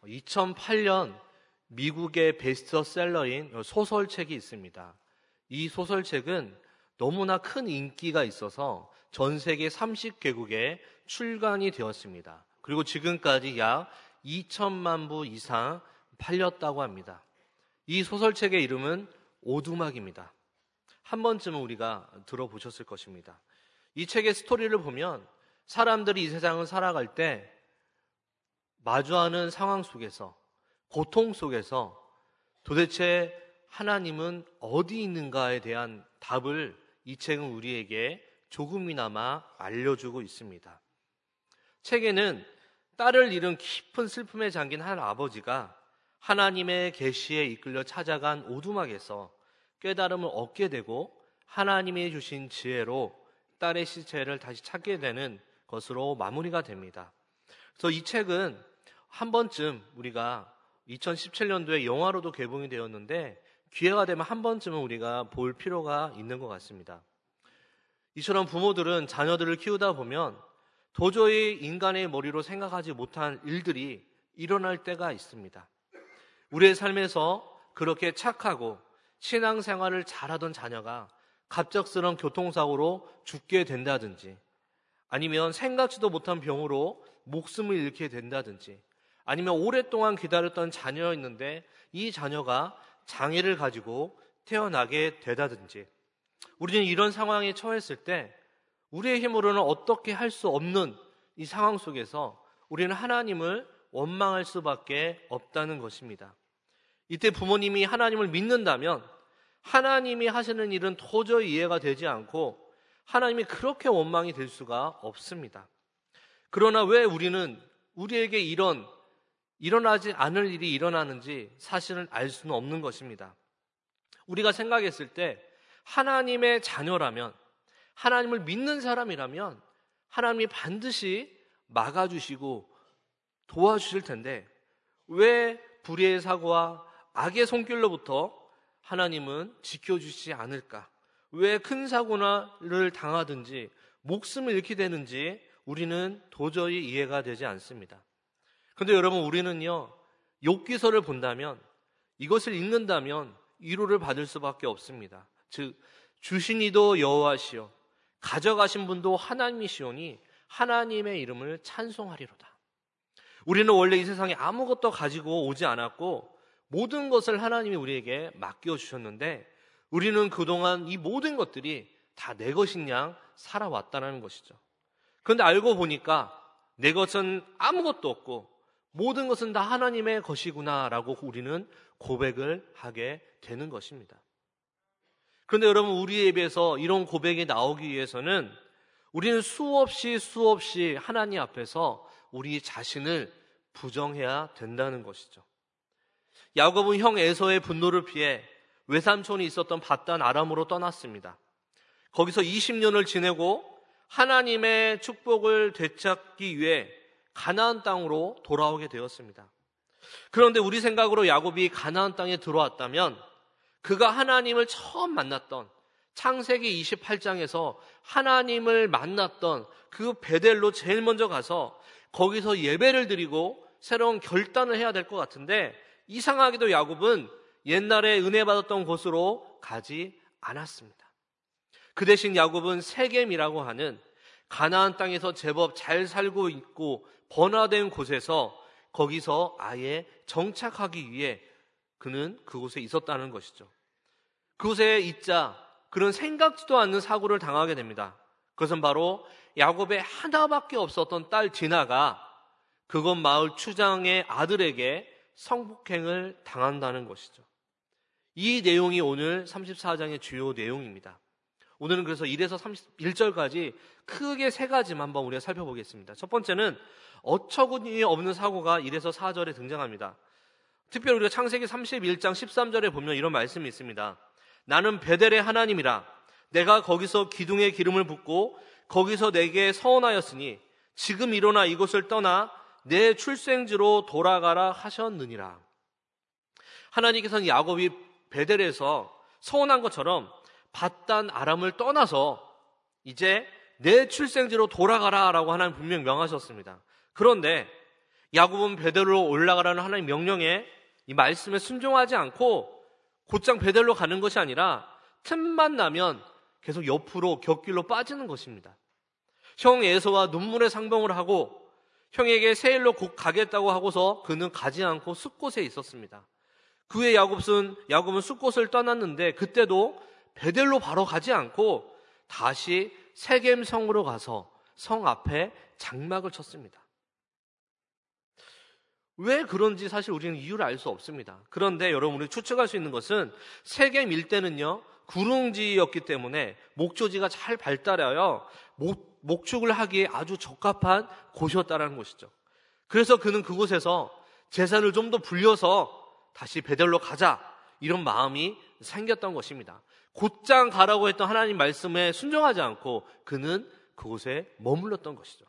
2008년 미국의 베스트셀러인 소설책이 있습니다. 이 소설책은 너무나 큰 인기가 있어서 전 세계 30개국에 출간이 되었습니다. 그리고 지금까지 약 2천만 부 이상 팔렸다고 합니다. 이 소설책의 이름은 오두막입니다. 한 번쯤은 우리가 들어보셨을 것입니다. 이 책의 스토리를 보면 사람들이 이 세상을 살아갈 때 마주하는 상황 속에서, 고통 속에서 도대체 하나님은 어디 있는가에 대한 답을 이 책은 우리에게 조금이나마 알려주고 있습니다. 책에는 딸을 잃은 깊은 슬픔에 잠긴 한 아버지가 하나님의 계시에 이끌려 찾아간 오두막에서 깨달음을 얻게 되고 하나님이 주신 지혜로 딸의 시체를 다시 찾게 되는 것으로 마무리가 됩니다. 그래서 이 책은 한 번쯤 우리가 2017년도에 영화로도 개봉이 되었는데 기회가 되면 한 번쯤은 우리가 볼 필요가 있는 것 같습니다. 이처럼 부모들은 자녀들을 키우다 보면 도저히 인간의 머리로 생각하지 못한 일들이 일어날 때가 있습니다. 우리의 삶에서 그렇게 착하고 신앙생활을 잘하던 자녀가 갑작스러운 교통사고로 죽게 된다든지, 아니면 생각지도 못한 병으로 목숨을 잃게 된다든지, 아니면 오랫동안 기다렸던 자녀였는데 이 자녀가 장애를 가지고 태어나게 되다든지, 우리는 이런 상황에 처했을 때 우리의 힘으로는 어떻게 할 수 없는 이 상황 속에서 우리는 하나님을 원망할 수밖에 없다는 것입니다. 이때 부모님이 하나님을 믿는다면 하나님이 하시는 일은 도저히 이해가 되지 않고 하나님이 그렇게 원망이 될 수가 없습니다. 그러나 왜 우리는 우리에게 일어나지 않을 일이 일어나는지 사실은 알 수는 없는 것입니다. 우리가 생각했을 때 하나님의 자녀라면, 하나님을 믿는 사람이라면 하나님이 반드시 막아주시고 도와주실 텐데 왜 불의의 사고와 악의 손길로부터 하나님은 지켜주시지 않을까? 왜 큰 사고를 당하든지 목숨을 잃게 되는지 우리는 도저히 이해가 되지 않습니다. 그런데 여러분, 우리는요, 욥기서를 본다면, 이것을 읽는다면 위로를 받을 수밖에 없습니다. 즉, 주신 이도 여호와시요 가져가신 분도 하나님이시오니 하나님의 이름을 찬송하리로다. 우리는 원래 이 세상에 아무것도 가지고 오지 않았고 모든 것을 하나님이 우리에게 맡겨주셨는데 우리는 그동안 이 모든 것들이 다 내 것인 양 살아왔다는 것이죠. 그런데 알고 보니까 내 것은 아무것도 없고 모든 것은 다 하나님의 것이구나라고 우리는 고백을 하게 되는 것입니다. 그런데 여러분, 우리의 입에서 이런 고백이 나오기 위해서는 우리는 수없이 하나님 앞에서 우리 자신을 부정해야 된다는 것이죠. 야곱은 형 에서의 분노를 피해 외삼촌이 있었던 밧단 아람으로 떠났습니다. 거기서 20년을 지내고 하나님의 축복을 되찾기 위해 가나안 땅으로 돌아오게 되었습니다. 그런데 우리 생각으로 야곱이 가나안 땅에 들어왔다면 그가 하나님을 처음 만났던 창세기 28장에서 하나님을 만났던 그 베델로 제일 먼저 가서 거기서 예배를 드리고 새로운 결단을 해야 될 것 같은데 이상하게도 야곱은 옛날에 은혜 받았던 곳으로 가지 않았습니다. 그 대신 야곱은 세겜이라고 하는 가나안 땅에서 제법 잘 살고 있고 번화된 곳에서 거기서 아예 정착하기 위해 그는 그곳에 있었다는 것이죠. 그곳에 있자 그는 생각지도 않는 사고를 당하게 됩니다. 그것은 바로 야곱의 하나밖에 없었던 딸 디나가 그곳 마을 추장의 아들에게 성폭행을 당한다는 것이죠. 이 내용이 오늘 34장의 주요 내용입니다. 오늘은 그래서 1에서 31절까지 크게 세 가지만 한번 우리가 살펴보겠습니다. 첫 번째는 어처구니 없는 사고가 1에서 4절에 등장합니다. 특별히 우리가 창세기 31장 13절에 보면 이런 말씀이 있습니다. 나는 베델의 하나님이라 내가 거기서 기둥에 기름을 붓고 거기서 내게 서원하였으니 지금 일어나 이곳을 떠나 내 출생지로 돌아가라 하셨느니라. 하나님께서는 야곱이 베델에서 서원한 것처럼 밧단 아람을 떠나서 이제 내 출생지로 돌아가라 라고 하나님 분명히 명하셨습니다. 그런데 야곱은 베델로 올라가라는 하나님의 명령에, 이 말씀에 순종하지 않고 곧장 베델로 가는 것이 아니라 틈만 나면 계속 옆으로 곁길로 빠지는 것입니다. 형 에서와 눈물의 상봉을 하고 형에게 세일로 곧 가겠다고 하고서 그는 가지 않고 숫곳에 있었습니다. 그 후에 야곱은 숫곳을 떠났는데 그때도 베델로 바로 가지 않고 다시 세겜 성으로 가서 성 앞에 장막을 쳤습니다. 왜 그런지 사실 우리는 이유를 알 수 없습니다. 그런데 여러분, 우리 추측할 수 있는 것은 세겜 일대는요, 구릉지였기 때문에 목조지가 잘 발달하여 목축을 하기에 아주 적합한 곳이었다는 것이죠. 그래서 그는 그곳에서 재산을 좀 더 불려서 다시 베델로 가자, 이런 마음이 생겼던 것입니다. 곧장 가라고 했던 하나님 말씀에 순종하지 않고 그는 그곳에 머물렀던 것이죠.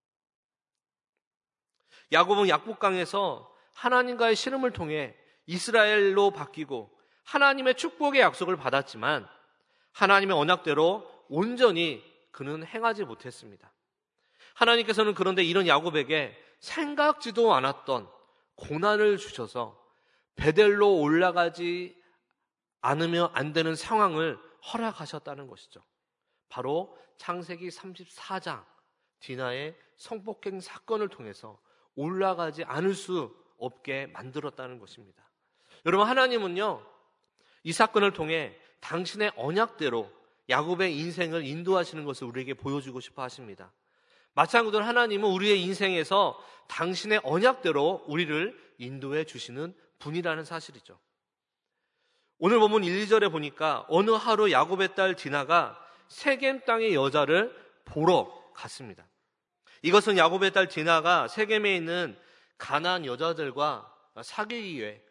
야곱은 약복강에서 하나님과의 씨름을 통해 이스라엘로 바뀌고 하나님의 축복의 약속을 받았지만 하나님의 언약대로 온전히 그는 행하지 못했습니다. 하나님께서는 그런데 이런 야곱에게 생각지도 않았던 고난을 주셔서 베델로 올라가지 않으면 안 되는 상황을 허락하셨다는 것이죠. 바로 창세기 34장 디나의 성폭행 사건을 통해서 올라가지 않을 수 없게 만들었다는 것입니다. 여러분, 하나님은요, 이 사건을 통해 당신의 언약대로 야곱의 인생을 인도하시는 것을 우리에게 보여주고 싶어 하십니다. 마찬가지로 하나님은 우리의 인생에서 당신의 언약대로 우리를 인도해 주시는 분이라는 사실이죠. 오늘 본문 1, 2절에 보니까 어느 하루 야곱의 딸 디나가 세겜 땅의 여자를 보러 갔습니다. 이것은 야곱의 딸 디나가 세겜에 있는 가나안 여자들과 사귀기 위해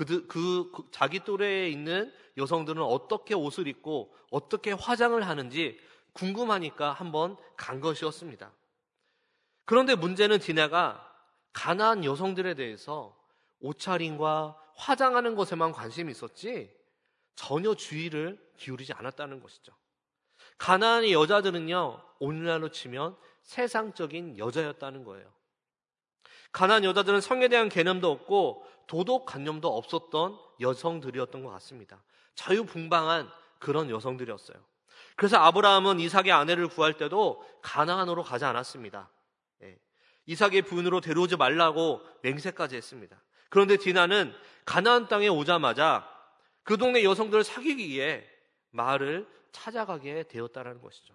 자기 또래에 있는 여성들은 어떻게 옷을 입고 어떻게 화장을 하는지 궁금하니까 한번 간 것이었습니다. 그런데 문제는 디나가 가나안 여성들에 대해서 옷차림과 화장하는 것에만 관심이 있었지 전혀 주의를 기울이지 않았다는 것이죠. 가나안의 여자들은요, 오늘날로 치면 세상적인 여자였다는 거예요. 가나안 여자들은 성에 대한 개념도 없고 도덕관념도 없었던 여성들이었던 것 같습니다. 자유분방한 그런 여성들이었어요. 그래서 아브라함은 이삭의 아내를 구할 때도 가나안으로 가지 않았습니다. 이삭의 부인으로 데려오지 말라고 맹세까지 했습니다. 그런데 디나는 가나안 땅에 오자마자 그 동네 여성들을 사귀기 위해 마을을 찾아가게 되었다는 것이죠.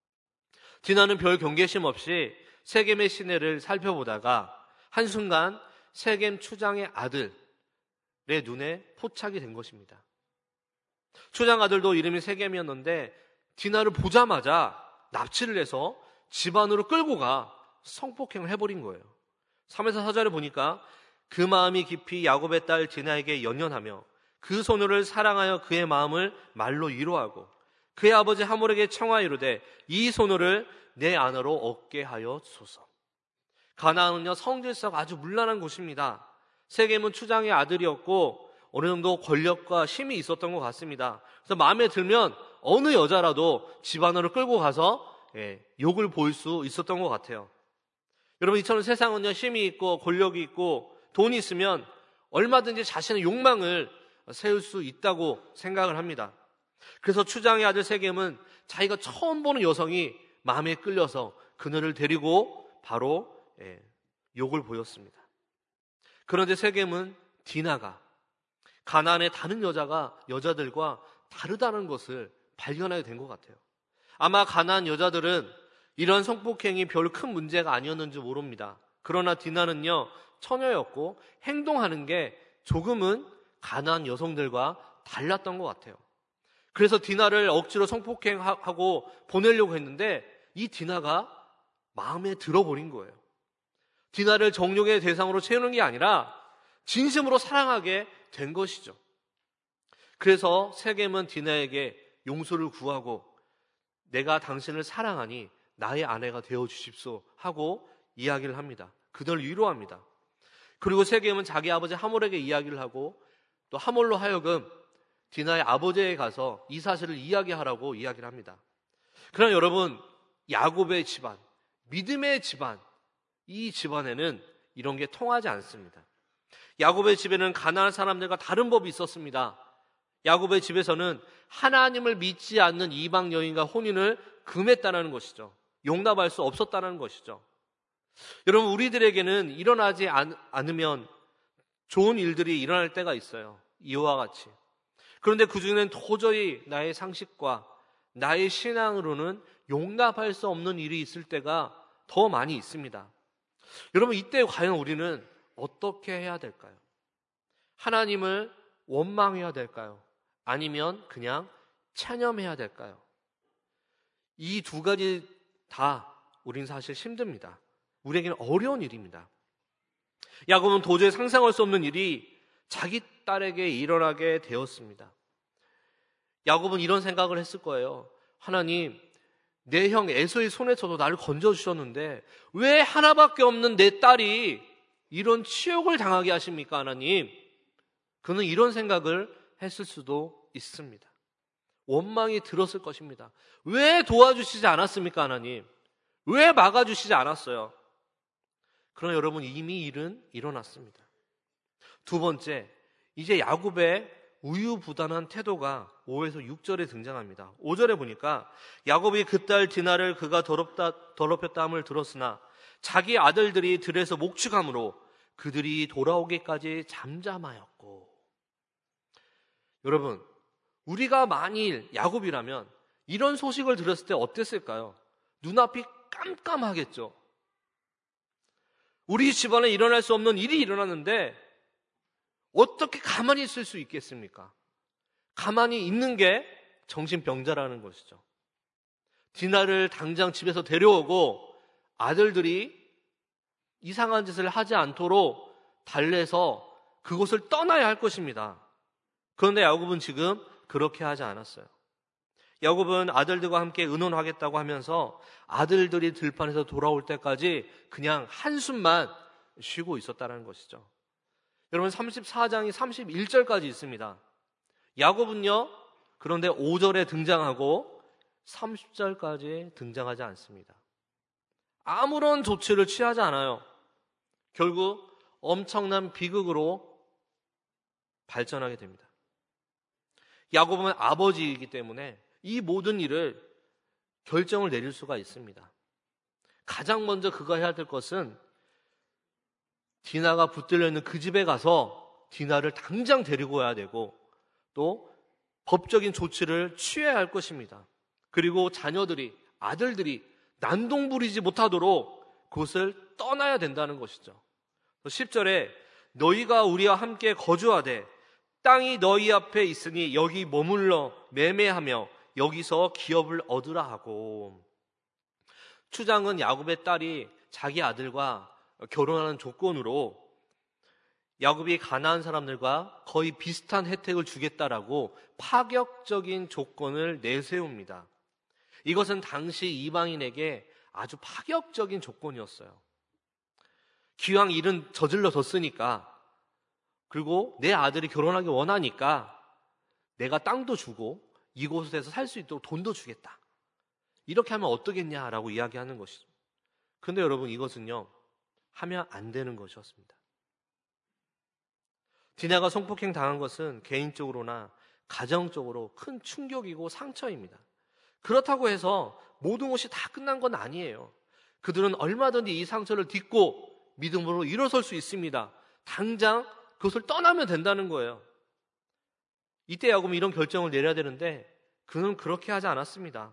디나는 별 경계심 없이 세겜의 시내를 살펴보다가 한순간 세겜 추장의 아들의 눈에 포착이 된 것입니다. 추장 아들도 이름이 세겜이었는데 디나를 보자마자 납치를 해서 집 안으로 끌고 가 성폭행을 해버린 거예요. 3에서 4절에 보니까 그 마음이 깊이 야곱의 딸 디나에게 연연하며 그 소녀를 사랑하여 그의 마음을 말로 위로하고 그의 아버지 하몰에게 청하이르되 이 소녀를 내 아내로 얻게 하여 주소서. 가나안은요, 성질서가 아주 문란한 곳입니다. 세겜은 추장의 아들이었고 어느 정도 권력과 힘이 있었던 것 같습니다. 그래서 마음에 들면 어느 여자라도 집 안으로 끌고 가서 욕을 보일 수 있었던 것 같아요. 여러분, 이처럼 세상은요, 힘이 있고 권력이 있고 돈이 있으면 얼마든지 자신의 욕망을 세울 수 있다고 생각을 합니다. 그래서 추장의 아들 세겜은 자기가 처음 보는 여성이 마음에 끌려서 그녀를 데리고 바로 욕을 보였습니다. 그런데 세겜은 디나가 가나안의 다른 여자들과 다르다는 것을 발견하게 된 것 같아요. 아마 가나안 여자들은 이런 성폭행이 별 큰 문제가 아니었는지 모릅니다. 그러나 디나는요, 처녀였고 행동하는 게 조금은 가나안 여성들과 달랐던 것 같아요. 그래서 디나를 억지로 성폭행하고 보내려고 했는데 이 디나가 마음에 들어버린 거예요. 디나를 정욕의 대상으로 채우는 게 아니라 진심으로 사랑하게 된 것이죠. 그래서 세겜은 디나에게 용서를 구하고 내가 당신을 사랑하니 나의 아내가 되어주십시오 하고 이야기를 합니다. 그들 위로합니다. 그리고 세겜은 자기 아버지 하몰에게 이야기를 하고 또 하몰로 하여금 디나의 아버지에게 가서 이 사실을 이야기하라고 이야기를 합니다. 그러나 여러분, 야곱의 집안, 믿음의 집안, 이 집안에는 이런 게 통하지 않습니다. 야곱의 집에는 가나안 사람들과 다른 법이 있었습니다. 야곱의 집에서는 하나님을 믿지 않는 이방 여인과 혼인을 금했다는 것이죠. 용납할 수 없었다는 것이죠. 여러분, 우리들에게는 일어나지 않으면 좋은 일들이 일어날 때가 있어요. 이와 같이. 그런데 그중에는 도저히 나의 상식과 나의 신앙으로는 용납할 수 없는 일이 있을 때가 더 많이 있습니다. 여러분, 이때 과연 우리는 어떻게 해야 될까요? 하나님을 원망해야 될까요? 아니면 그냥 체념해야 될까요? 이 두 가지 다 우린 사실 힘듭니다. 우리에게는 어려운 일입니다. 야곱은 도저히 상상할 수 없는 일이 자기 딸에게 일어나게 되었습니다. 야곱은 이런 생각을 했을 거예요. 하나님, 내 형 에서의 손에서도 나를 건져주셨는데 왜 하나밖에 없는 내 딸이 이런 치욕을 당하게 하십니까, 하나님? 그는 이런 생각을 했을 수도 있습니다. 원망이 들었을 것입니다. 왜 도와주시지 않았습니까, 하나님? 왜 막아주시지 않았어요? 그러나 여러분, 이미 일은 일어났습니다. 두 번째, 이제 야곱의 우유부단한 태도가 5에서 6절에 등장합니다. 5절에 보니까 야곱이 그 딸 디나를 그가 더럽혔다 함을 들었으나 자기 아들들이 들에서 목축함으로 그들이 돌아오기까지 잠잠하였고. 여러분, 우리가 만일 야곱이라면 이런 소식을 들었을 때 어땠을까요? 눈앞이 깜깜하겠죠. 우리 집안에 일어날 수 없는 일이 일어났는데 어떻게 가만히 있을 수 있겠습니까? 가만히 있는 게 정신병자라는 것이죠. 디나를 당장 집에서 데려오고 아들들이 이상한 짓을 하지 않도록 달래서 그곳을 떠나야 할 것입니다. 그런데 야곱은 지금 그렇게 하지 않았어요. 야곱은 아들들과 함께 의논하겠다고 하면서 아들들이 들판에서 돌아올 때까지 그냥 한숨만 쉬고 있었다는 것이죠. 여러분, 34장이 31절까지 있습니다. 야곱은요, 그런데 5절에 등장하고 30절까지 등장하지 않습니다. 아무런 조치를 취하지 않아요. 결국 엄청난 비극으로 발전하게 됩니다. 야곱은 아버지이기 때문에 이 모든 일을 결정을 내릴 수가 있습니다. 가장 먼저 그가 해야 될 것은 디나가 붙들려 있는 그 집에 가서 디나를 당장 데리고 와야 되고 또 법적인 조치를 취해야 할 것입니다. 그리고 자녀들이, 아들들이 난동부리지 못하도록 그곳을 떠나야 된다는 것이죠. 10절에 너희가 우리와 함께 거주하되 땅이 너희 앞에 있으니 여기 머물러 매매하며 여기서 기업을 얻으라 하고. 추장은 야곱의 딸이 자기 아들과 결혼하는 조건으로 야곱이 가나안 사람들과 거의 비슷한 혜택을 주겠다라고 파격적인 조건을 내세웁니다. 이것은 당시 이방인에게 아주 파격적인 조건이었어요. 기왕 일은 저질러졌으니까, 그리고 내 아들이 결혼하기 원하니까 내가 땅도 주고 이곳에서 살 수 있도록 돈도 주겠다. 이렇게 하면 어떠겠냐라고 이야기하는 것이죠. 그런데 여러분, 이것은요, 하면 안 되는 것이었습니다. 디나가 성폭행 당한 것은 개인적으로나 가정적으로 큰 충격이고 상처입니다. 그렇다고 해서 모든 것이 다 끝난 건 아니에요. 그들은 얼마든지 이 상처를 딛고 믿음으로 일어설 수 있습니다. 당장 그것을 떠나면 된다는 거예요. 이때 야곱은 이런 결정을 내려야 되는데 그는 그렇게 하지 않았습니다.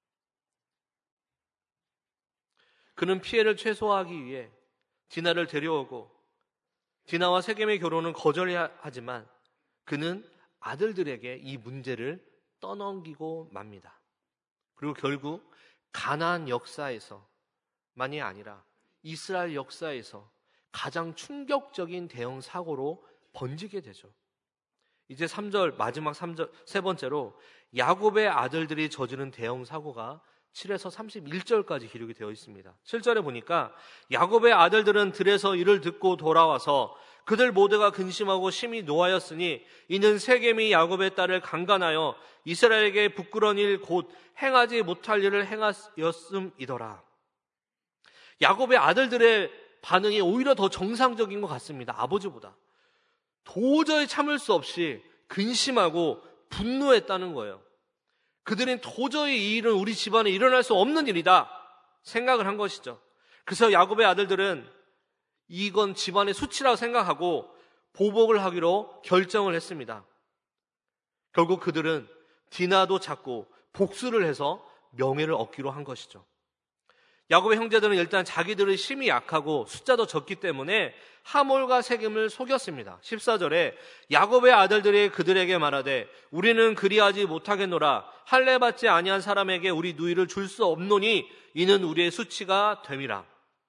그는 피해를 최소화하기 위해 디나를 데려오고 디나와 세겜의 결혼은 거절하지만 그는 아들들에게 이 문제를 떠넘기고 맙니다. 그리고 결국 가나안 역사에서만이 아니라 이스라엘 역사에서 가장 충격적인 대형 사고로 번지게 되죠. 이제 3절, 마지막 3절, 세 번째로 야곱의 아들들이 저지른 대형 사고가 7에서 31절까지 기록이 되어 있습니다. 7절에 보니까 야곱의 아들들은 들에서 이를 듣고 돌아와서 그들 모두가 근심하고 심히 노하였으니 이는 세겜이 야곱의 딸을 강간하여 이스라엘에게 부끄러운 일 곧 행하지 못할 일을 행하였음이더라. 야곱의 아들들의 반응이 오히려 더 정상적인 것 같습니다. 아버지보다. 도저히 참을 수 없이 근심하고 분노했다는 거예요. 그들은 도저히 이 일은 우리 집안에 일어날 수 없는 일이다 생각을 한 것이죠. 그래서 야곱의 아들들은 이건 집안의 수치라고 생각하고 보복을 하기로 결정을 했습니다. 결국 그들은 디나도 잡고 복수를 해서 명예를 얻기로 한 것이죠. 야곱의 형제들은 일단 자기들의 힘이 약하고 숫자도 적기 때문에 하몰과 세겜을 속였습니다. 14절에 야곱의 아들들이 그들에게 말하되 우리는 그리하지 못하겠노라. 할례 받지 아니한 사람에게 우리 누이를 줄 수 없노니 이는 우리의 수치가 됨이라.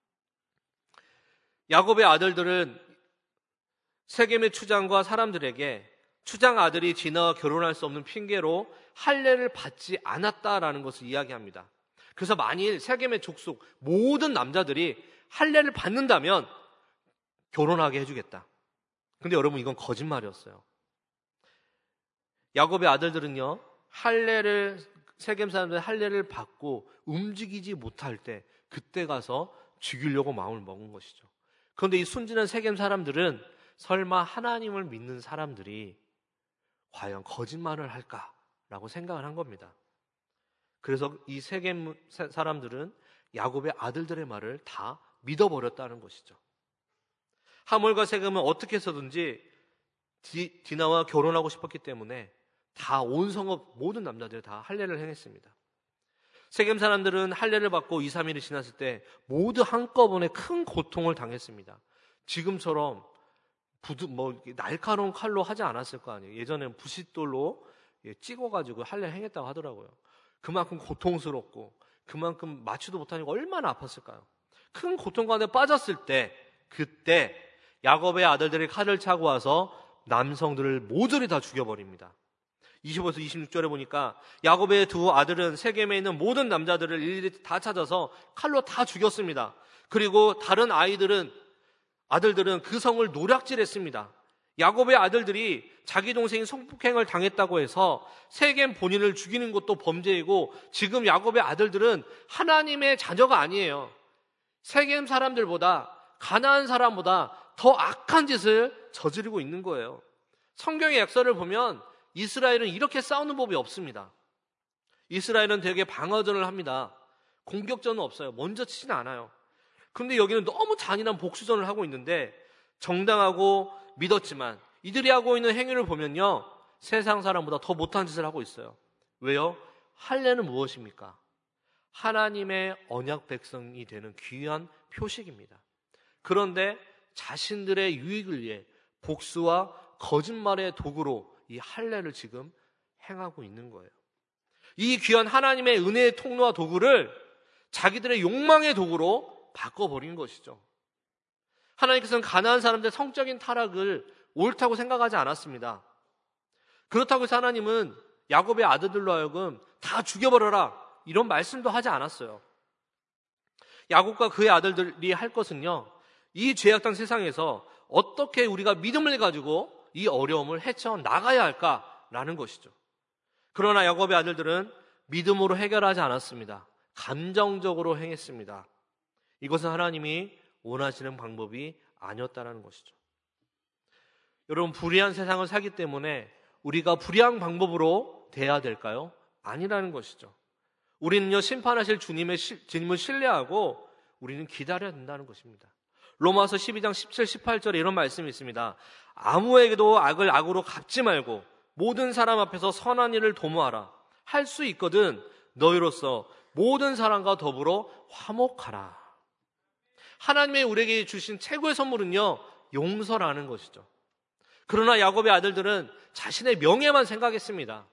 야곱의 아들들은 세겜의 추장과 사람들에게 추장 아들이 디나와 결혼할 수 없는 핑계로 할례를 받지 않았다라는 것을 이야기합니다. 그래서 만일 세겜의 족속 모든 남자들이 할례를 받는다면 결혼하게 해주겠다. 근데 여러분, 이건 거짓말이었어요. 야곱의 아들들은요, 세겜 사람들의 할례를 받고 움직이지 못할 때 그때 가서 죽이려고 마음을 먹은 것이죠. 그런데 이 순진한 세겜 사람들은 설마 하나님을 믿는 사람들이 과연 거짓말을 할까라고 생각을 한 겁니다. 그래서 이 세겜 사람들은 야곱의 아들들의 말을 다 믿어버렸다는 것이죠. 하몰과 세겜은 어떻게 해서든지 디나와 결혼하고 싶었기 때문에 다 온 성읍 모든 남자들이 다 할례를 행했습니다. 세겜 사람들은 할례를 받고 2, 3일이 지났을 때 모두 한꺼번에 큰 고통을 당했습니다. 지금처럼 날카로운 칼로 하지 않았을 거 아니에요. 예전에는 부싯돌로 찍어가지고 할례 행했다고 하더라고요. 그만큼 고통스럽고 그만큼 맞지도 못하니까 얼마나 아팠을까요? 큰 고통 가운데 빠졌을 때 그때 야곱의 아들들이 칼을 차고 와서 남성들을 모조리 다 죽여버립니다. 25에서 26절에 보니까 야곱의 두 아들은 세겜에 있는 모든 남자들을 일일이 다 찾아서 칼로 다 죽였습니다. 그리고 다른 아들들은 그 성을 노략질했습니다. 야곱의 아들들이 자기 동생이 성폭행을 당했다고 해서 세겜 본인을 죽이는 것도 범죄이고, 지금 야곱의 아들들은 하나님의 자녀가 아니에요. 세겜 사람들보다, 가나안 사람보다 더 악한 짓을 저지르고 있는 거예요. 성경의 역사를 보면 이스라엘은 이렇게 싸우는 법이 없습니다. 이스라엘은 되게 방어전을 합니다. 공격전은 없어요. 먼저 치지는 않아요. 그런데 여기는 너무 잔인한 복수전을 하고 있는데, 정당하고 믿었지만 이들이 하고 있는 행위를 보면요, 세상 사람보다 더 못한 짓을 하고 있어요. 왜요? 할례는 무엇입니까? 하나님의 언약 백성이 되는 귀한 표식입니다. 그런데 자신들의 유익을 위해 복수와 거짓말의 도구로 이 할례를 지금 행하고 있는 거예요. 이 귀한 하나님의 은혜의 통로와 도구를 자기들의 욕망의 도구로 바꿔버린 것이죠. 하나님께서는 가나안 사람들의 성적인 타락을 옳다고 생각하지 않았습니다. 그렇다고 해서 하나님은 야곱의 아들들로 하여금 다 죽여버려라 이런 말씀도 하지 않았어요. 야곱과 그의 아들들이 할 것은요, 이 죄악된 세상에서 어떻게 우리가 믿음을 가지고 이 어려움을 헤쳐나가야 할까라는 것이죠. 그러나 야곱의 아들들은 믿음으로 해결하지 않았습니다. 감정적으로 행했습니다. 이것은 하나님이 원하시는 방법이 아니었다는 것이죠. 여러분, 불의한 세상을 살기 때문에 우리가 불의한 방법으로 대해야 될까요? 아니라는 것이죠. 우리는요, 심판하실 주님을 신뢰하고 우리는 기다려야 된다는 것입니다. 로마서 12장 17, 18절에 이런 말씀이 있습니다. 아무에게도 악을 악으로 갚지 말고 모든 사람 앞에서 선한 일을 도모하라. 할 수 있거든 너희로서 모든 사람과 더불어 화목하라. 하나님의 우리에게 주신 최고의 선물은요, 용서라는 것이죠. 그러나 야곱의 아들들은 자신의 명예만 생각했습니다.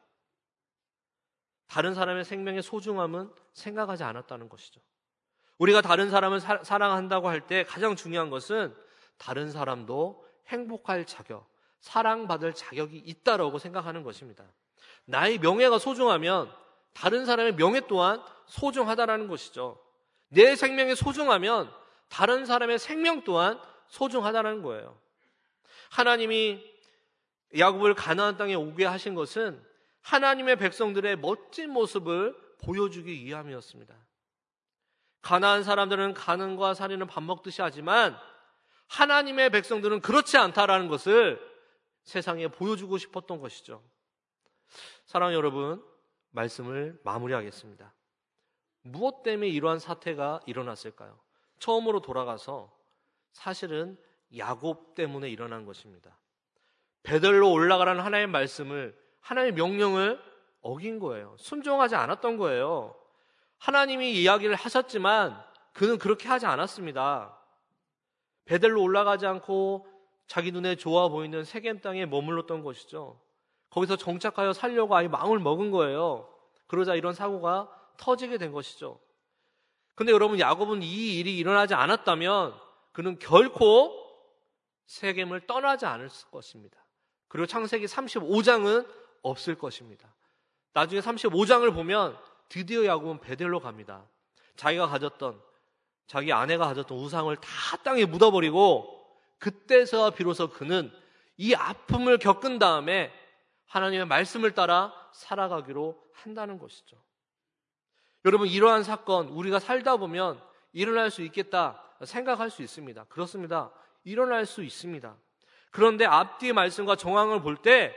다른 사람의 생명의 소중함은 생각하지 않았다는 것이죠. 우리가 다른 사람을 사랑한다고 할 때 가장 중요한 것은 다른 사람도 행복할 자격, 사랑받을 자격이 있다라고 생각하는 것입니다. 나의 명예가 소중하면 다른 사람의 명예 또한 소중하다라는 것이죠. 내 생명이 소중하면 다른 사람의 생명 또한 소중하다는 거예요. 하나님이 야곱을 가나안 땅에 오게 하신 것은 하나님의 백성들의 멋진 모습을 보여주기 위함이었습니다. 가나안 사람들은 가는과 살이는 밥 먹듯이 하지만 하나님의 백성들은 그렇지 않다라는 것을 세상에 보여주고 싶었던 것이죠. 사랑하는 여러분, 말씀을 마무리하겠습니다. 무엇 때문에 이러한 사태가 일어났을까요? 처음으로 돌아가서 사실은 야곱 때문에 일어난 것입니다. 베델로 올라가라는 하나님의 말씀을, 하나님의 명령을 어긴 거예요. 순종하지 않았던 거예요. 하나님이 이야기를 하셨지만 그는 그렇게 하지 않았습니다. 베델로 올라가지 않고 자기 눈에 좋아 보이는 세겜 땅에 머물렀던 것이죠. 거기서 정착하여 살려고 아예 마음을 먹은 거예요. 그러자 이런 사고가 터지게 된 것이죠. 근데 여러분, 야곱은 이 일이 일어나지 않았다면 그는 결코 세겜을 떠나지 않을 것입니다. 그리고 창세기 35장은 없을 것입니다. 나중에 35장을 보면 드디어 야곱은 베델로 갑니다. 자기가 가졌던, 자기 아내가 가졌던 우상을 다 땅에 묻어버리고 그때서 비로소 그는 이 아픔을 겪은 다음에 하나님의 말씀을 따라 살아가기로 한다는 것이죠. 여러분, 이러한 사건 우리가 살다 보면 일어날 수 있겠다 생각할 수 있습니다. 그렇습니다. 일어날 수 있습니다. 그런데 앞뒤의 말씀과 정황을 볼 때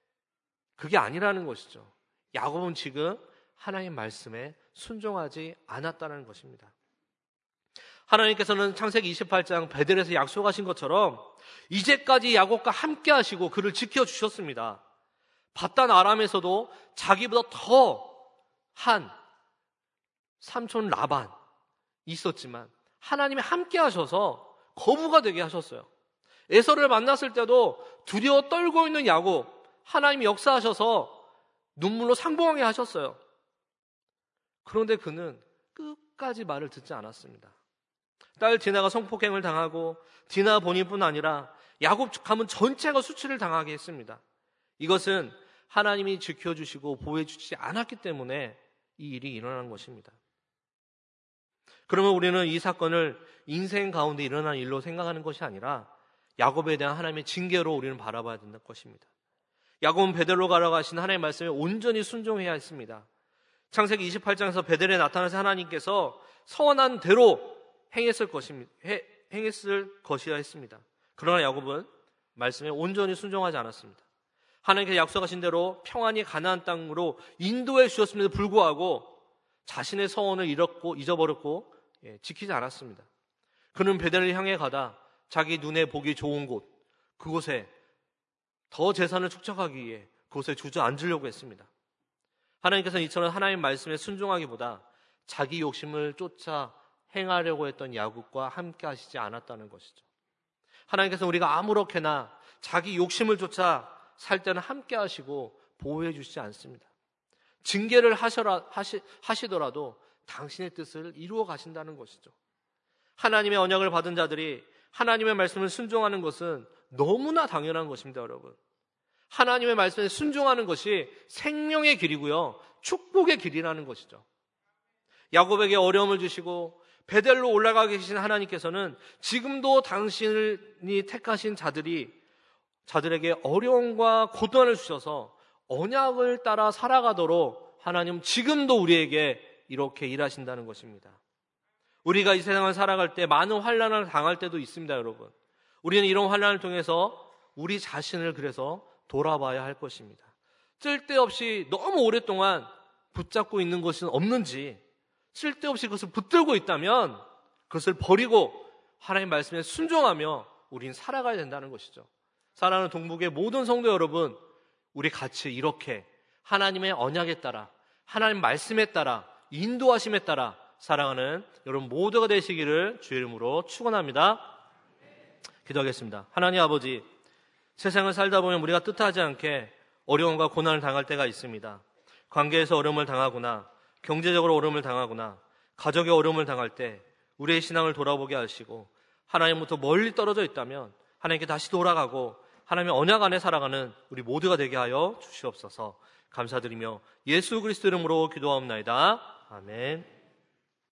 그게 아니라는 것이죠. 야곱은 지금 하나님 말씀에 순종하지 않았다는 것입니다. 하나님께서는 창세기 28장 베델에서 약속하신 것처럼 이제까지 야곱과 함께 하시고 그를 지켜주셨습니다. 바단 아람에서도 자기보다 더한 삼촌 라반 있었지만 하나님이 함께 하셔서 거부가 되게 하셨어요. 에서를 만났을 때도 두려워 떨고 있는 야곱, 하나님이 역사하셔서 눈물로 상봉하게 하셨어요. 그런데 그는 끝까지 말을 듣지 않았습니다. 딸 디나가 성폭행을 당하고 디나 본인뿐 아니라 야곱 가문 전체가 수치를 당하게 했습니다. 이것은 하나님이 지켜주시고 보호해주지 않았기 때문에 이 일이 일어난 것입니다. 그러면 우리는 이 사건을 인생 가운데 일어난 일로 생각하는 것이 아니라 야곱에 대한 하나님의 징계로 우리는 바라봐야 된다는 것입니다. 야곱은 베델로 가라고 하신 하나님의 말씀에 온전히 순종해야 했습니다. 창세기 28장에서 베델에 나타나서 하나님께서 서원한 대로 행했을 것이어야 했습니다. 그러나 야곱은 말씀에 온전히 순종하지 않았습니다. 하나님께서 약속하신 대로 평안히 가나안 땅으로 인도해 주셨음에도 불구하고 자신의 서원을 잊어버렸고 지키지 않았습니다. 그는 베델을 향해 가다 자기 눈에 보기 좋은 곳, 그곳에 더 재산을 축적하기 위해 그곳에 주저앉으려고 했습니다. 하나님께서는 이처럼 하나님 말씀에 순종하기보다 자기 욕심을 쫓아 행하려고 했던 야곱과 함께 하시지 않았다는 것이죠. 하나님께서는 우리가 아무렇게나 자기 욕심을 쫓아 살 때는 함께 하시고 보호해 주시지 않습니다. 징계를 하시더라도 당신의 뜻을 이루어 가신다는 것이죠. 하나님의 언약을 받은 자들이 하나님의 말씀을 순종하는 것은 너무나 당연한 것입니다, 여러분. 하나님의 말씀에 순종하는 것이 생명의 길이고요, 축복의 길이라는 것이죠. 야곱에게 어려움을 주시고 베델로 올라가 계신 하나님께서는 지금도 당신이 택하신 자들에게 어려움과 고난을 주셔서 언약을 따라 살아가도록 하나님 지금도 우리에게 이렇게 일하신다는 것입니다. 우리가 이 세상을 살아갈 때 많은 환난을 당할 때도 있습니다, 여러분. 우리는 이런 환난을 통해서 우리 자신을 그래서 돌아봐야 할 것입니다. 쓸데없이 너무 오랫동안 붙잡고 있는 것은 없는지, 쓸데없이 그것을 붙들고 있다면 그것을 버리고 하나님 말씀에 순종하며 우리는 살아가야 된다는 것이죠. 사랑하는 동북의 모든 성도 여러분, 우리 같이 이렇게 하나님의 언약에 따라, 하나님 말씀에 따라, 인도하심에 따라 사랑하는 여러분 모두가 되시기를 주의 이름으로 축원합니다. 기도하겠습니다. 하나님 아버지, 세상을 살다 보면 우리가 뜻하지 않게 어려움과 고난을 당할 때가 있습니다. 관계에서 어려움을 당하거나 경제적으로 어려움을 당하거나 가족의 어려움을 당할 때 우리의 신앙을 돌아보게 하시고 하나님부터 멀리 떨어져 있다면 하나님께 다시 돌아가고 하나님의 언약 안에 살아가는 우리 모두가 되게 하여 주시옵소서. 감사드리며 예수 그리스도 이름으로 기도하옵나이다. 아멘.